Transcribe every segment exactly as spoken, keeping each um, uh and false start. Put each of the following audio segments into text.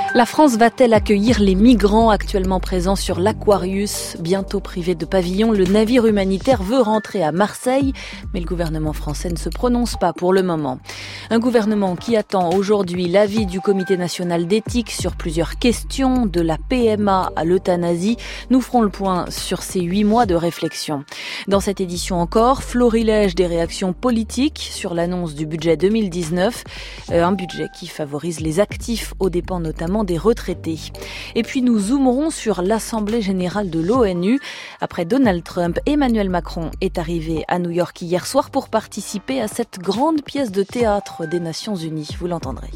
La France va-t-elle accueillir les migrants actuellement présents sur l'Aquarius? Bientôt privé de pavillon, le navire humanitaire veut rentrer à Marseille, mais le gouvernement français ne se prononce pas pour le moment. Un gouvernement qui attend aujourd'hui l'avis du Comité national d'éthique sur plusieurs questions, de la P M A à l'euthanasie. Nous ferons le point sur ces huit mois de réflexion. Dans cette édition encore, florilège des réactions politiques sur l'annonce du budget deux mille dix-neuf, euh, un budget qui favorise les actifs aux dépens notamment des retraités. Et puis nous zoomerons sur l'Assemblée générale de l'ONU. Après Donald Trump, Emmanuel Macron est arrivé à New York hier soir pour participer à cette grande pièce de théâtre des Nations Unies. Vous l'entendrez.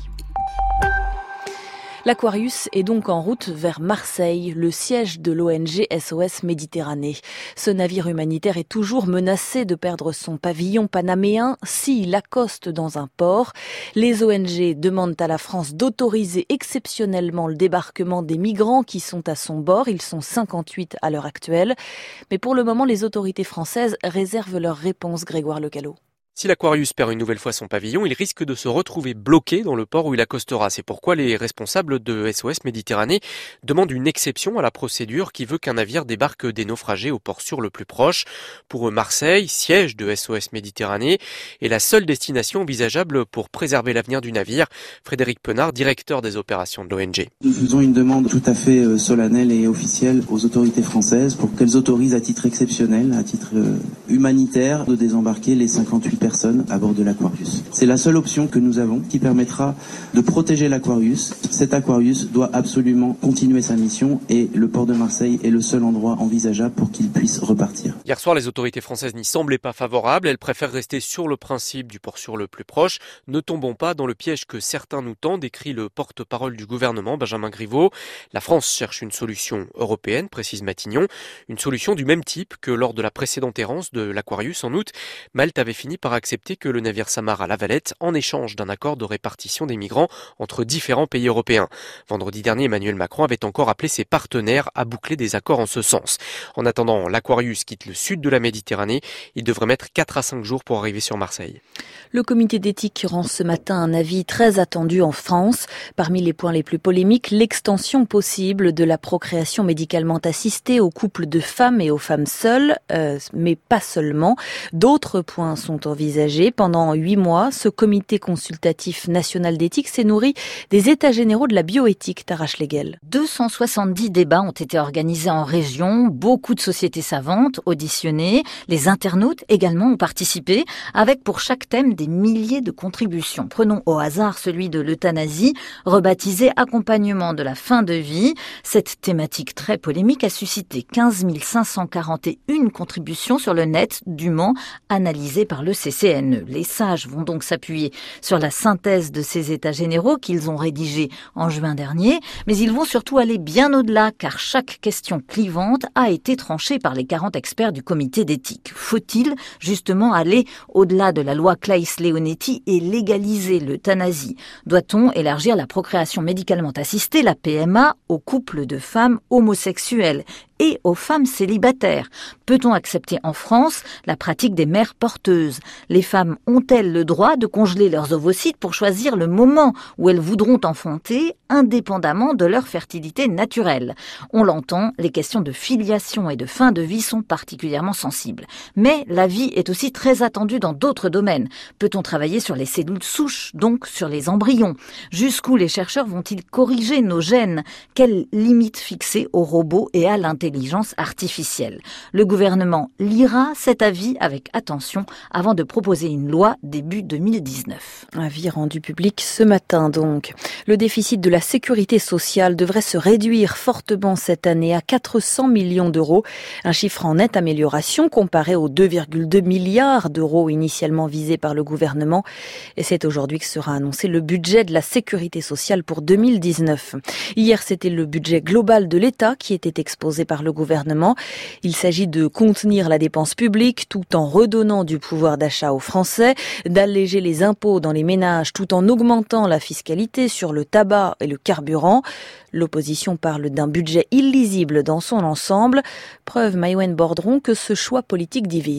L'Aquarius est donc en route vers Marseille, le siège de l'O N G S O S Méditerranée. Ce navire humanitaire est toujours menacé de perdre son pavillon panaméen s'il accoste dans un port. Les O N G demandent à la France d'autoriser exceptionnellement le débarquement des migrants qui sont à son bord. Ils sont cinquante-huit à l'heure actuelle. Mais pour le moment, les autorités françaises réservent leur réponse, Grégoire Lecallot. Si l'Aquarius perd une nouvelle fois son pavillon, il risque de se retrouver bloqué dans le port où il accostera. C'est pourquoi les responsables de S O S Méditerranée demandent une exception à la procédure qui veut qu'un navire débarque des naufragés au port sûr le plus proche. Pour eux, Marseille, siège de S O S Méditerranée, est la seule destination envisageable pour préserver l'avenir du navire. Frédéric Penard, directeur des opérations de l'O N G. Nous faisons une demande tout à fait solennelle et officielle aux autorités françaises pour qu'elles autorisent à titre exceptionnel, à titre humanitaire, de désembarquer les cinquante-huit personnes à bord de l'Aquarius. C'est la seule option que nous avons qui permettra de protéger l'Aquarius. Cet Aquarius doit absolument continuer sa mission et le port de Marseille est le seul endroit envisageable pour qu'il puisse repartir. Hier soir, les autorités françaises n'y semblaient pas favorables. Elles préfèrent rester sur le principe du port sûr le plus proche. Ne tombons pas dans le piège que certains nous tendent, écrit le porte-parole du gouvernement, Benjamin Griveaux. La France cherche une solution européenne, précise Matignon. Une solution du même type que lors de la précédente errance de l'Aquarius en août. Malte avait fini par accepter que le navire s'amarre à La Valette en échange d'un accord de répartition des migrants entre différents pays européens. Vendredi dernier, Emmanuel Macron avait encore appelé ses partenaires à boucler des accords en ce sens. En attendant, l'Aquarius quitte le sud de la Méditerranée. Il devrait mettre quatre à cinq jours pour arriver sur Marseille. Le comité d'éthique rend ce matin un avis très attendu en France. Parmi les points les plus polémiques, l'extension possible de la procréation médicalement assistée aux couples de femmes et aux femmes seules, euh, mais pas seulement. D'autres points sont envisagés. Pendant huit mois, ce comité consultatif national d'éthique s'est nourri des états généraux de la bioéthique, Tarache Leguel. deux cent soixante-dix débats ont été organisés en région, beaucoup de sociétés savantes auditionnées, les internautes également ont participé, avec pour chaque thème des milliers de contributions. Prenons au hasard celui de l'euthanasie, rebaptisé accompagnement de la fin de vie. Cette thématique très polémique a suscité quinze mille cinq cent quarante et une contributions sur le net, dûment analysées par le C C N E. Les sages vont donc s'appuyer sur la synthèse de ces états généraux qu'ils ont rédigés en juin dernier, mais ils vont surtout aller bien au-delà, car chaque question clivante a été tranchée par les quarante experts du comité d'éthique. Faut-il justement aller au-delà de la loi Claes-Leonetti et légaliser l'euthanasie? Doit-on élargir la procréation médicalement assistée, la P M A, aux couples de femmes homosexuelles et aux femmes célibataires? Peut-on accepter en France la pratique des mères porteuses? Les femmes ont-elles le droit de congeler leurs ovocytes pour choisir le moment où elles voudront enfanter, indépendamment de leur fertilité naturelle? On l'entend, les questions de filiation et de fin de vie sont particulièrement sensibles. Mais la vie est aussi très attendue dans d'autres domaines. Peut-on travailler sur les cellules souches, donc sur les embryons? Jusqu'où les chercheurs vont-ils corriger nos gènes? Quelles limites fixer aux robots et à l'intelligence artificielle? Le gouvernement lira cet avis avec attention avant de proposer une loi début deux mille dix-neuf. Avis rendu public ce matin donc. Le déficit de la sécurité sociale devrait se réduire fortement cette année à quatre cents millions d'euros, un chiffre en nette amélioration comparé aux deux virgule deux milliards d'euros initialement visés par le gouvernement. Et c'est aujourd'hui que sera annoncé le budget de la sécurité sociale pour deux mille dix-neuf. Hier, c'était le budget global de l'État qui était exposé par le gouvernement. Il s'agit de contenir la dépense publique tout en redonnant du pouvoir d'achat aux Français, d'alléger les impôts dans les ménages tout en augmentant la fiscalité sur le tabac et le carburant. L'opposition parle d'un budget illisible dans son ensemble. Preuve, Maïwenn Bordron, que ce choix politique divise.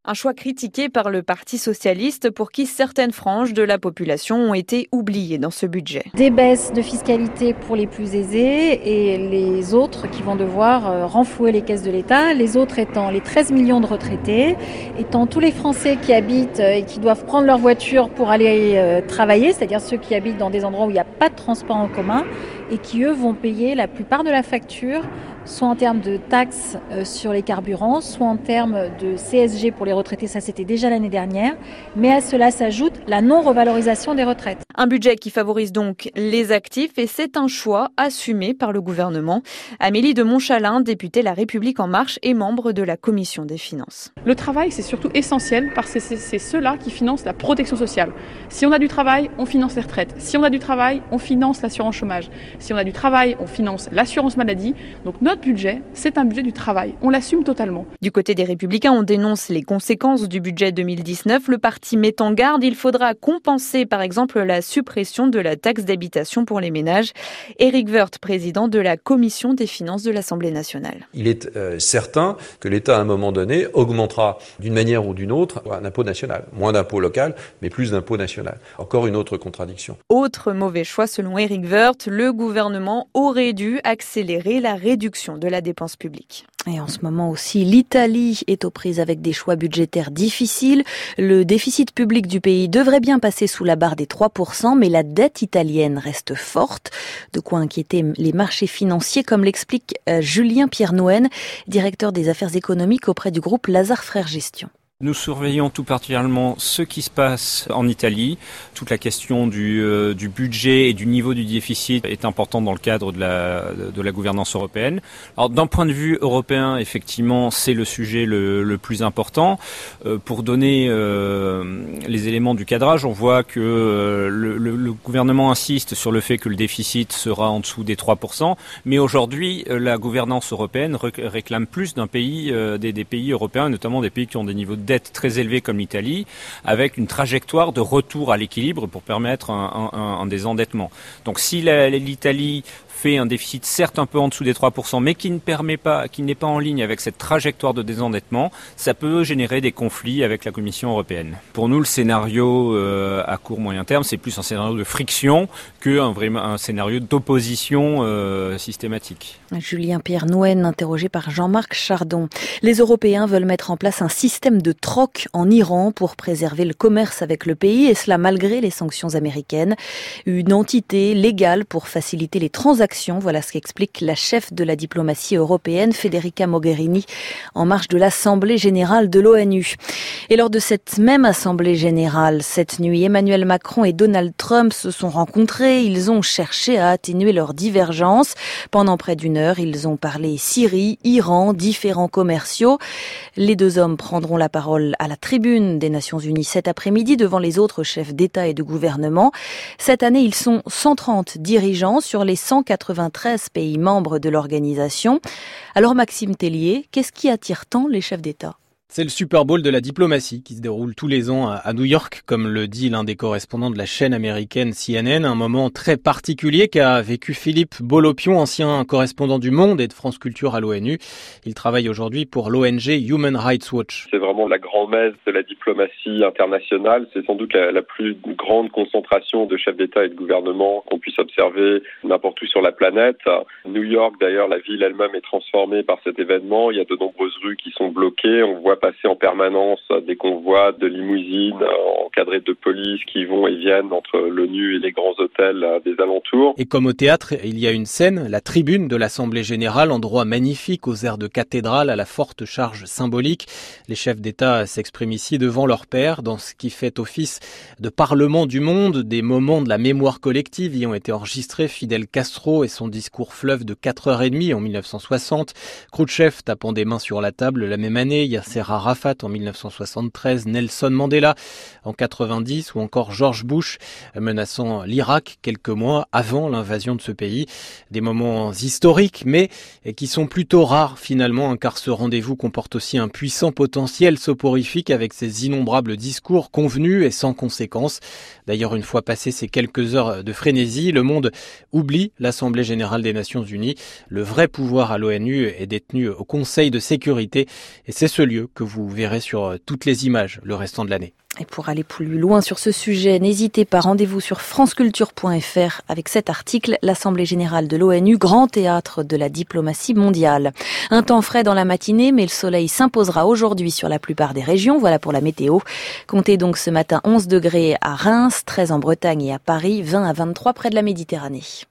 Un choix critiqué par le Parti socialiste pour qui certaines franges de la population ont été oubliées dans ce budget. Des baisses de fiscalité pour les plus aisés et les autres qui vont devoir renflouer les caisses de l'État. Les autres étant les treize millions de retraités, étant tous les Français qui habitent et qui doivent prendre leur voiture pour aller travailler, c'est-à-dire ceux qui habitent dans des endroits où il n'y a pas de transport en commun et qui, eux, vont payer la plupart de la facture, soit en termes de taxes sur les carburants, soit en termes de C S G pour les retraités, ça c'était déjà l'année dernière, mais à cela s'ajoute la non-revalorisation des retraites. Un budget qui favorise donc les actifs et c'est un choix assumé par le gouvernement. Amélie de Montchalin, députée La République En Marche et membre de la Commission des Finances. Le travail, c'est surtout essentiel parce que c'est, c'est ceux-là qui financent la protection sociale. Si on a du travail, on finance les retraites. Si on a du travail, on finance l'assurance chômage. Si on a du travail, on finance l'assurance maladie. Donc notre budget, c'est un budget du travail. On l'assume totalement. Du côté des Républicains, on dénonce les conséquences du budget deux mille dix-neuf. Le parti met en garde, il faudra compenser par exemple la suppression de la taxe d'habitation pour les ménages. Éric Woerth, président de la Commission des finances de l'Assemblée nationale. Il est euh, certain que l'État, à un moment donné, augmentera d'une manière ou d'une autre un impôt national. Moins d'impôt local, mais plus d'impôt national. Encore une autre contradiction. Autre mauvais choix selon Éric Woerth, le gouvernement aurait dû accélérer la réduction de la dépense publique. Et en ce moment aussi, l'Italie est aux prises avec des choix budgétaires difficiles. Le déficit public du pays devrait bien passer sous la barre des trois pour cent, mais la dette italienne reste forte. De quoi inquiéter les marchés financiers, comme l'explique Julien Pierre-Noën, directeur des affaires économiques auprès du groupe Lazare Frères Gestion. Nous surveillons tout particulièrement ce qui se passe en Italie. Toute la question du, euh, du budget et du niveau du déficit est importante dans le cadre de la, de la gouvernance européenne. Alors, d'un point de vue européen, effectivement, c'est le sujet le, le plus important. Euh, pour donner euh, les éléments du cadrage, on voit que euh, le, le, le gouvernement insiste sur le fait que le déficit sera en dessous des trois pour cent. Mais aujourd'hui, la gouvernance européenne réclame plus d'un pays, euh, des, des pays européens, notamment des pays qui ont des niveaux de dette très élevée comme l'Italie, avec une trajectoire de retour à l'équilibre pour permettre un, un, un désendettement. Donc si la, l'Italie fait un déficit certes un peu en dessous des trois pour cent, mais qui ne permet pas, qui n'est pas en ligne avec cette trajectoire de désendettement, ça peut générer des conflits avec la Commission européenne. Pour nous, le scénario euh, à court moyen terme, c'est plus un scénario de friction qu'un vraiment un scénario d'opposition euh, systématique. Julien Pierre-Noën, interrogé par Jean-Marc Chardon. Les Européens veulent mettre en place un système de troc en Iran pour préserver le commerce avec le pays, et cela malgré les sanctions américaines. Une entité légale pour faciliter les transactions. Voilà ce qu'explique la chef de la diplomatie européenne, Federica Mogherini, en marge de l'Assemblée générale de l'ONU. Et lors de cette même Assemblée générale, cette nuit, Emmanuel Macron et Donald Trump se sont rencontrés. Ils ont cherché à atténuer leurs divergences. Pendant près d'une heure, ils ont parlé Syrie, Iran, différents commerciaux. Les deux hommes prendront la parole à la tribune des Nations Unies cet après-midi devant les autres chefs d'État et de gouvernement. Cette année, ils sont cent trente dirigeants sur les cent quatre-vingt-treize pays membres de l'organisation. Alors Maxime Tellier, qu'est-ce qui attire tant les chefs d'État ? C'est le Super Bowl de la diplomatie qui se déroule tous les ans à New York, comme le dit l'un des correspondants de la chaîne américaine C N N, un moment très particulier qu'a vécu Philippe Bolopion, ancien correspondant du Monde et de France Culture à l'ONU. Il travaille aujourd'hui pour l'O N G Human Rights Watch. C'est vraiment la grand-messe de la diplomatie internationale. C'est sans doute la, la plus grande concentration de chefs d'État et de gouvernement qu'on puisse observer n'importe où sur la planète. New York, d'ailleurs, la ville elle-même est transformée par cet événement. Il y a de nombreuses rues qui sont bloquées. On voit passer en permanence des convois de limousines encadrés de police qui vont et viennent entre l'ONU et les grands hôtels des alentours. Et comme au théâtre, il y a une scène, la tribune de l'Assemblée générale, endroit magnifique aux airs de cathédrale à la forte charge symbolique. Les chefs d'État s'expriment ici devant leur père dans ce qui fait office de parlement du monde. Des moments de la mémoire collective y ont été enregistrés. Fidel Castro et son discours fleuve de quatre heures trente en dix-neuf cent soixante. Khrouchtchev tapant des mains sur la table la même année. Yasser Arafat en dix-neuf cent soixante-treize, Nelson Mandela en quatre-vingt-dix ou encore George Bush menaçant l'Irak quelques mois avant l'invasion de ce pays. Des moments historiques mais qui sont plutôt rares finalement, car ce rendez-vous comporte aussi un puissant potentiel soporifique avec ses innombrables discours convenus et sans conséquence. D'ailleurs, une fois passées ces quelques heures de frénésie, le monde oublie l'Assemblée générale des Nations Unies. Le vrai pouvoir à l'ONU est détenu au Conseil de sécurité et c'est ce lieu que vous verrez sur toutes les images le restant de l'année. Et pour aller plus loin sur ce sujet, n'hésitez pas, rendez-vous sur franceculture point f r avec cet article, l'Assemblée générale de l'ONU, grand théâtre de la diplomatie mondiale. Un temps frais dans la matinée, mais le soleil s'imposera aujourd'hui sur la plupart des régions. Voilà pour la météo. Comptez donc ce matin onze degrés à Reims, treize en Bretagne et à Paris, vingt à vingt-trois près de la Méditerranée.